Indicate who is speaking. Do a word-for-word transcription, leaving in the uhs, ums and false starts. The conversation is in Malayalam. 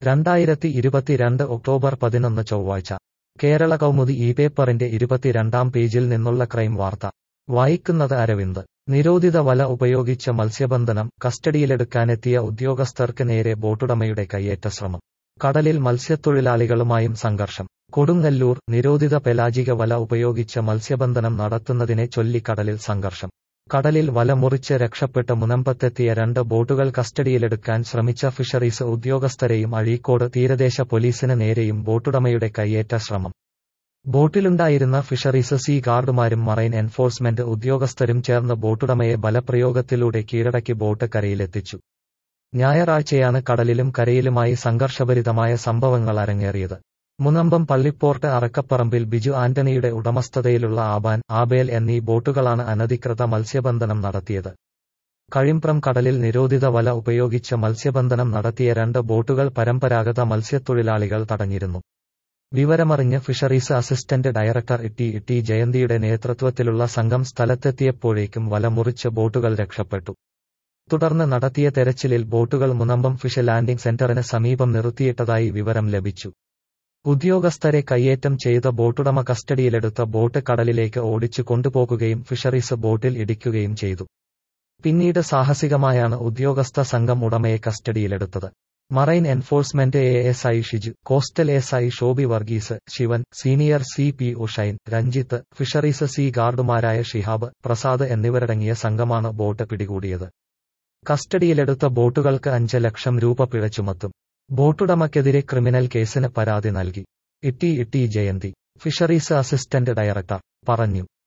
Speaker 1: രണ്ടായിരത്തി ഇരുപത്തിരണ്ട് ഒക്ടോബർ പതിനൊന്ന് ചൊവ്വാഴ്ച കേരള കൗമുദി ഈ പേപ്പറിന്റെ ഇരുപത്തിരണ്ടാം പേജിൽ നിന്നുള്ള ക്രൈം വാർത്ത വായിക്കുന്നത് അരവിന്ദ്. നിരോധിത വല ഉപയോഗിച്ച് മത്സ്യബന്ധനം, കസ്റ്റഡിയിലെടുക്കാനെത്തിയ ഉദ്യോഗസ്ഥർക്ക് നേരെ ബോട്ടുടമയുടെ കയ്യേറ്റ ശ്രമം. കടലിൽ മത്സ്യത്തൊഴിലാളികളുമായും സംഘർഷം. കൊടുങ്ങല്ലൂർ നിരോധിത പെലാജിക വല ഉപയോഗിച്ച് മത്സ്യബന്ധനം നടത്തുന്നതിനെ ചൊല്ലി കടലിൽ സംഘർഷം. കടലിൽ വല മുറിച്ച് രക്ഷപ്പെട്ട് മുനമ്പത്തെത്തിയ രണ്ട് ബോട്ടുകൾ കസ്റ്റഡിയിലെടുക്കാൻ ശ്രമിച്ച ഫിഷറീസ് ഉദ്യോഗസ്ഥരെയും അഴീക്കോട് തീരദേശ പോലീസിന് നേരെയും ബോട്ടുടമയുടെ കയ്യേറ്റ ശ്രമം. ബോട്ടിലുണ്ടായിരുന്ന ഫിഷറീസ് സീ ഗാർഡുമാരും മറൈൻ എൻഫോഴ്സ്മെന്റ് ഉദ്യോഗസ്ഥരും ചേർന്ന് ബോട്ടുടമയെ ബലപ്രയോഗത്തിലൂടെ കീഴടക്കി ബോട്ട് കരയിലെത്തിച്ചു. ഞായറാഴ്ചയാണ് കടലിലും കരയിലുമായി സംഘർഷഭരിതമായ സംഭവങ്ങൾ അരങ്ങേറിയത്. മുനമ്പം പള്ളിപ്പോർട്ട് അറക്കപ്പറമ്പിൽ ബിജു ആന്റണിയുടെ ഉടമസ്ഥതയിലുള്ള ആബാൻ, ആബേൽ എന്നീ ബോട്ടുകളാണ് അനധികൃത മത്സ്യബന്ധനം നടത്തിയത്. കഴിമ്പ്രം കടലിൽ നിരോധിത വല ഉപയോഗിച്ച് മത്സ്യബന്ധനം നടത്തിയ രണ്ട് ബോട്ടുകൾ പരമ്പരാഗത മത്സ്യത്തൊഴിലാളികൾ തടഞ്ഞിരുന്നു. വിവരമറിഞ്ഞ് fisheries assistant director T T ജയന്തിയുടെ നേതൃത്വത്തിലുള്ള സംഘം സ്ഥലത്തെത്തിയപ്പോഴേക്കും വല മുറിച്ച് ബോട്ടുകൾ രക്ഷപ്പെട്ടു. തുടർന്ന് നടത്തിയ തെരച്ചിലിൽ ബോട്ടുകൾ മുനമ്പം ഫിഷ് ലാൻഡിംഗ് സെന്ററിന് സമീപം നിർത്തിയിട്ടതായി വിവരം ലഭിച്ചു. ഉദ്യോഗസ്ഥരെ കയ്യേറ്റം ചെയ്ത ബോട്ടുടമ കസ്റ്റഡിയിലെടുത്ത ബോട്ട് കടലിലേക്ക് ഓടിച്ചു കൊണ്ടുപോകുകയും ഫിഷറീസ് ബോട്ടിൽ ഇടിക്കുകയും ചെയ്തു. പിന്നീട് സാഹസികമായാണ് ഉദ്യോഗസ്ഥ സംഘം ഉടമയെ കസ്റ്റഡിയിലെടുത്തത്. Marine enforcement A S I Shiju, coastal S I Shobi Varghese, Sivan, senior C P Ushain, Ranjith, fisheries sea ഗാർഡുമാരായ ഷിഹാബ്, പ്രസാദ് എന്നിവരടങ്ങിയ സംഘമാണ് ബോട്ട് പിടികൂടിയത്. കസ്റ്റഡിയിലെടുത്ത ബോട്ടുകൾക്ക് അഞ്ച് ലക്ഷം രൂപ പിഴ ചുമത്തും. ബോട്ടുടമയ്ക്കെതിരെ ക്രിമിനൽ കേസിന് പരാതി നൽകി. T T Jayanthi, fisheries assistant director, പറഞ്ഞു.